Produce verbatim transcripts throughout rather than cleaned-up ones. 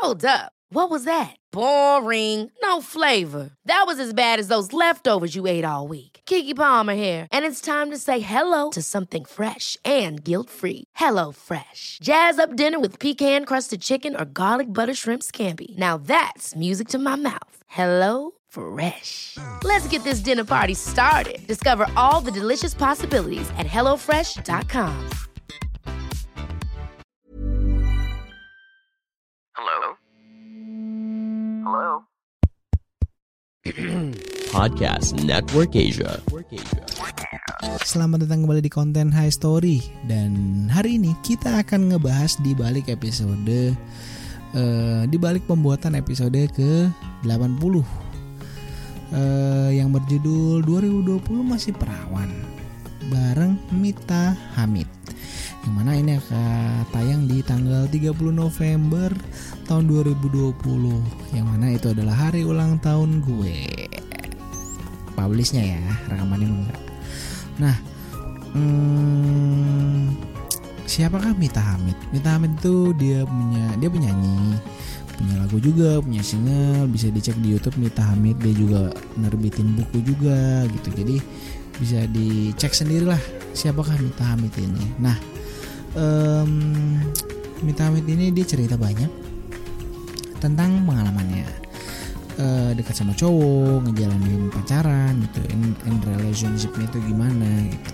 Hold up. What was that? Boring. No flavor. That was as bad as those leftovers you ate all week. Keke Palmer here, and it's time to say hello to something fresh and guilt-free. Hello Fresh. Jazz up dinner with pecan-crusted chicken or garlic butter shrimp scampi. Now that's music to my mouth. Hello Fresh. Let's get this dinner party started. Discover all the delicious possibilities at hello fresh dot com. Hello? Hello? Podcast Network Asia. Selamat datang kembali di konten High Story. Dan hari ini kita akan ngebahas di balik episode uh, Di balik pembuatan episode ke delapan puluh uh, yang berjudul dua ribu dua puluh Masih Perawan bareng Mita Hamid, yang mana ini akan tayang di tanggal tiga puluh November tahun dua ribu dua puluh, yang mana itu adalah hari ulang tahun gue. Publishnya ya, rekamannya enggak. Nah, hmm, siapakah Mita Hamid? Mita Hamid itu dia punya dia penyanyi, punya lagu juga, punya single, bisa dicek di YouTube Mita Hamid. Dia juga nerbitin buku juga gitu. Jadi bisa dicek sendirilah siapakah Mita Hamid ini. Nah, um, Mita Hamid ini dia cerita banyak tentang pengalamannya, uh, dekat sama cowok, ngejalanin pacaran gitu, in, in relationship-nya itu gimana gitu.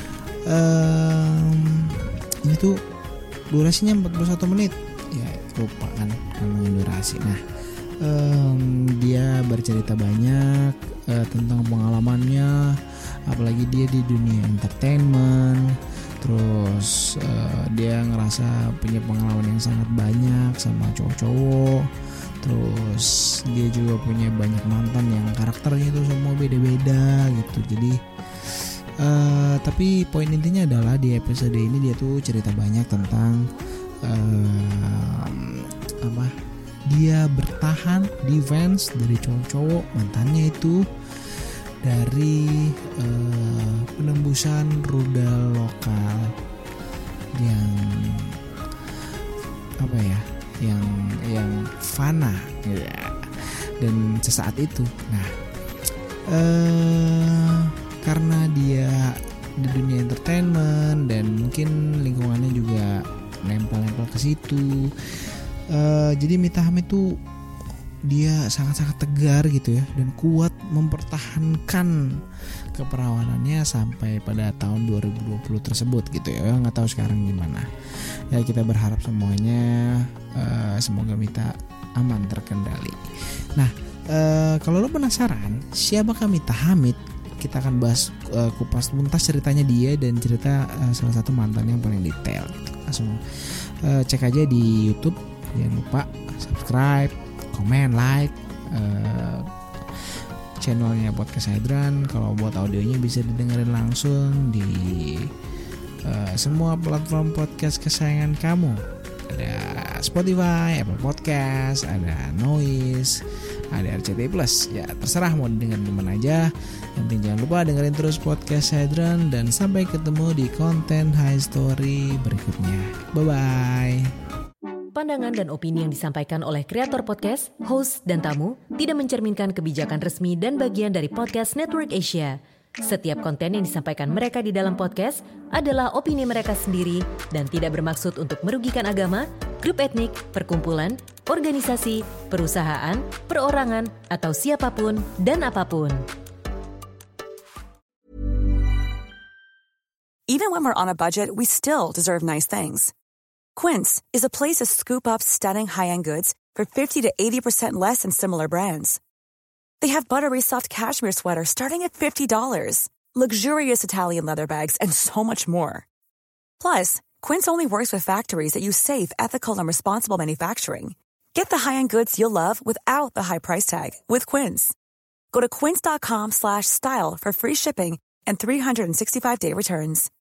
Um, ini tuh durasinya empat puluh satu menit, ya lupa kan ngomongin durasi. Nah, um, dia bercerita banyak uh, tentang pengalamannya, apalagi dia di dunia entertainment. Terus uh, dia ngerasa punya pengalaman yang sangat banyak sama cowok-cowok. Terus dia juga punya banyak mantan yang karakternya itu semua beda-beda gitu. Jadi uh, tapi poin intinya adalah di episode ini dia tuh cerita banyak tentang uh, apa dia bertahan defense dari cowok-cowok mantannya itu, dari uh, penembusan rudal lokal yang apa ya, yang yang fana ya, dan sesaat itu. Nah, uh, karena dia di dunia entertainment dan mungkin lingkungannya juga nempel-nempel ke situ, uh, jadi Mita Hamid tuh dia sangat-sangat tegar gitu ya, dan kuat mempertahankan keperawanannya sampai pada tahun dua ribu dua puluh tersebut gitu ya. Nggak tahu sekarang gimana ya, kita berharap semuanya uh, semoga Mita aman terkendali. Nah, uh, kalau lo penasaran siapakah Mita Hamid, kita akan bahas uh, kupas tuntas ceritanya dia dan cerita uh, salah satu mantan yang paling detail gitu. Langsung uh, cek aja di YouTube, jangan lupa subscribe, komen, like uh, channelnya Podcast Hydran. Kalau buat audionya bisa didengerin langsung di uh, semua platform podcast kesayangan kamu. Ada Spotify, Apple Podcast, ada Noise, ada R C T Plus. Ya terserah mau didengar di mana aja. Yang penting jangan lupa dengerin terus Podcast Hydran, dan sampai ketemu di konten High Story berikutnya. Bye bye. Pandangan dan opini yang disampaikan oleh kreator podcast, host, dan tamu tidak mencerminkan kebijakan resmi dan bagian dari Podcast Network Asia. Setiap konten yang disampaikan mereka di dalam podcast adalah opini mereka sendiri dan tidak bermaksud untuk merugikan agama, grup etnik, perkumpulan, organisasi, perusahaan, perorangan, atau siapapun dan apapun. Even when we're on a budget, we still deserve nice things. Quince is a place to scoop up stunning high-end goods for fifty to eighty percent less than similar brands. They have buttery soft cashmere sweaters starting at fifty dollars, luxurious Italian leather bags, and so much more. Plus, Quince only works with factories that use safe, ethical, and responsible manufacturing. Get the high-end goods you'll love without the high price tag with Quince. Go to quince.com slash style for free shipping and three sixty-five day returns.